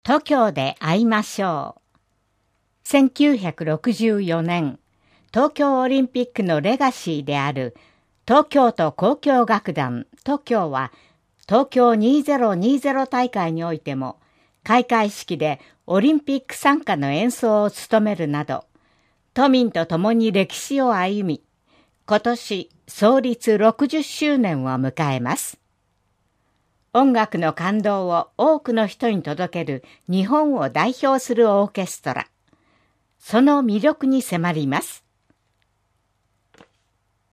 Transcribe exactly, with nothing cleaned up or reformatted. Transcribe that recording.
東京で会いましょう。せんきゅうひゃくろくじゅうよねん、東京オリンピックのレガシーである東京都交響楽団東京は、東京にせんにじゅう大会においても、開会式でオリンピック賛歌の演奏を務めるなど、都民と共に歴史を歩み、今年創立ろくじゅっしゅうねんを迎えます。音楽の感動を多くの人に届ける日本を代表するオーケストラ。その魅力に迫ります。